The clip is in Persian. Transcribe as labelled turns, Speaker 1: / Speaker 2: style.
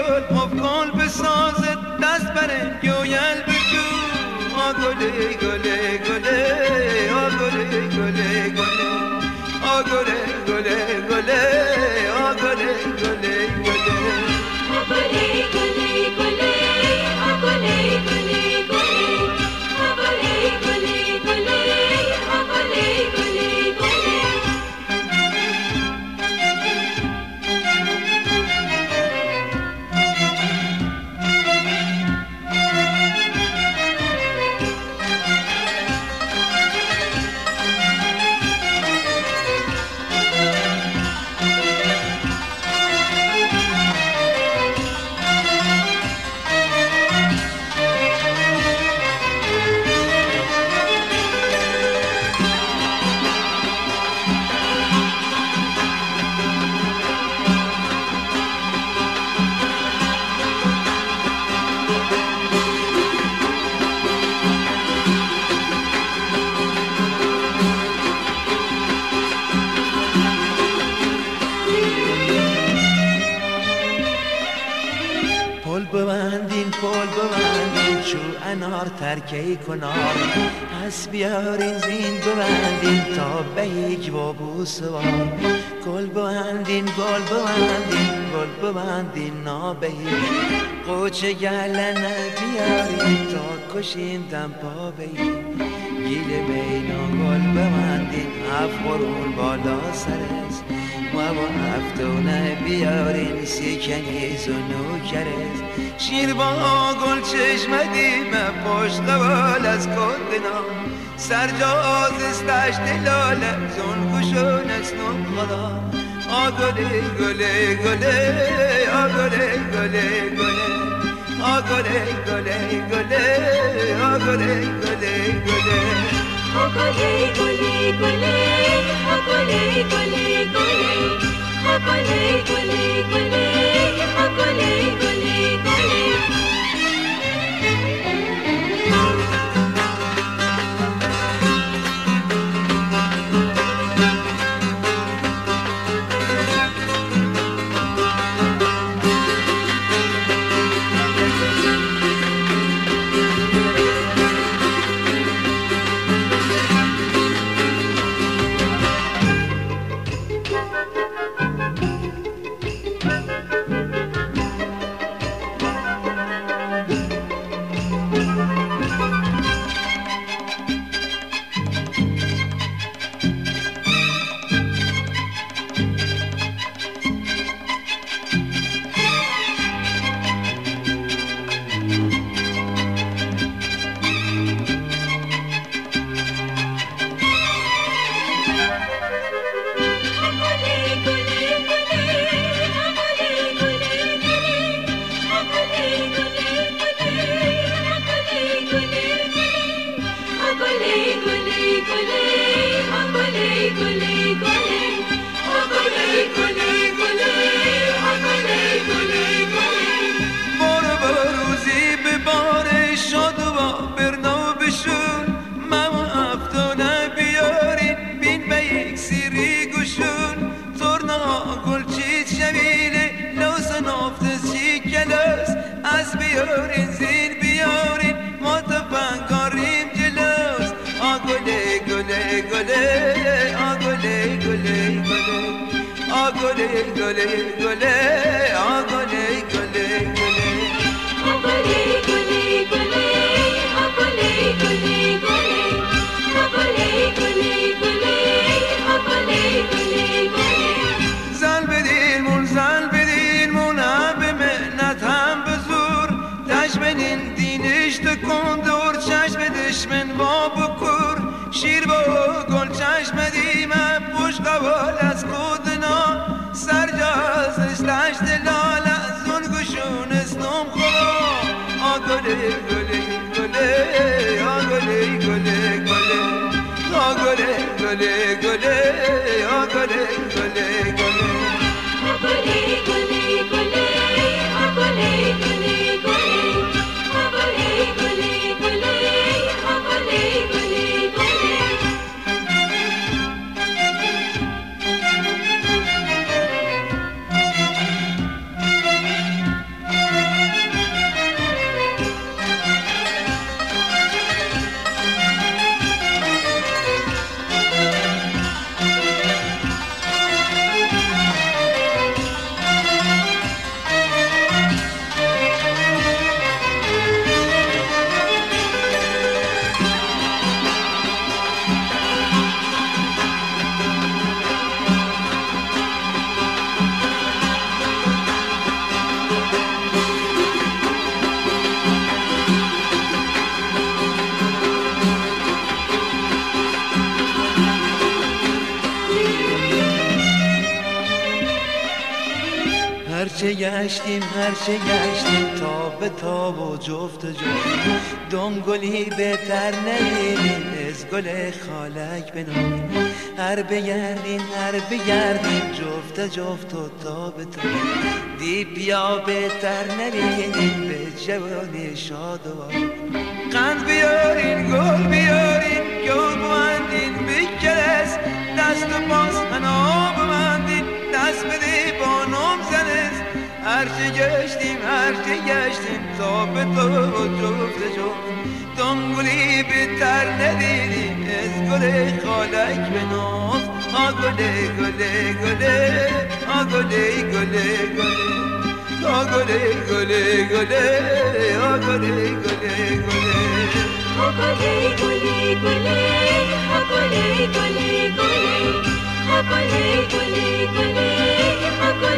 Speaker 1: گل مفکن بسازد دست بره گویل بجو آ گله گله گله آ گله گله گله آ گله گله گله آ گله گله گله
Speaker 2: آ گله گله گله آ گله گله گله آ گله گله گله آ گله گله گله
Speaker 1: پل ببندین چو انار ترکی کنار پس بیارین زین ببندین تا به یک وابو سوار گل ببندین گل ببندین گل ببندین نابهی قوچه گلنه بیارین تا کشین دم پا بهی گیل بینا گل ببندین هفت قرون بالا سرست و با هفتونه بیارین سیکنیز و نوکرست شیر با گل چشم دیمه پشت قبال از کندنا سرجاز استش دلاله زن کشون اسنون خدا آ گله گله گله آ گله گله گله آ گله گله گله آ گله گله گله
Speaker 2: آ گله گله گله آ گله گله گله آ گله گله گله آ گله گله گله
Speaker 1: بیارین زین بیارین ما تفنگاریم جلوس آ گله گله گله آ گله گله گله آ گله گله گله آ گله گله گله
Speaker 2: آ گله گله گله آ گله گله گله آ گله گله گله آ گله گله گله
Speaker 1: زل بدین مون به منت هم بزور دشمنین دینش تکن دور چشم دشمن با بکور شیر با گل چشم دیمه پشت قوال از خودنا سرجازش دشت لاله زون گشون اسنم خدا آ گله گله گله آ گله گله گله آ گله گله گله آ گله گله گله هرچه گشتیم تا به تاب و جفت دنگلی بهتر ندیدیم از گل خالک بنام. هر بگردیم جفت و تا به تاب دی بیا بهتر نبینیم به جوانی شاد و قند بیارین گل ببندین بکرس دست و باز هنا ببندین دست بده با نام زنس. هرچه گشتیم تا به تو جفت دنگلی بهتر ندیدیم از گل خالک به ناز. گله گله گله گله گله گله گله گله گله گله گله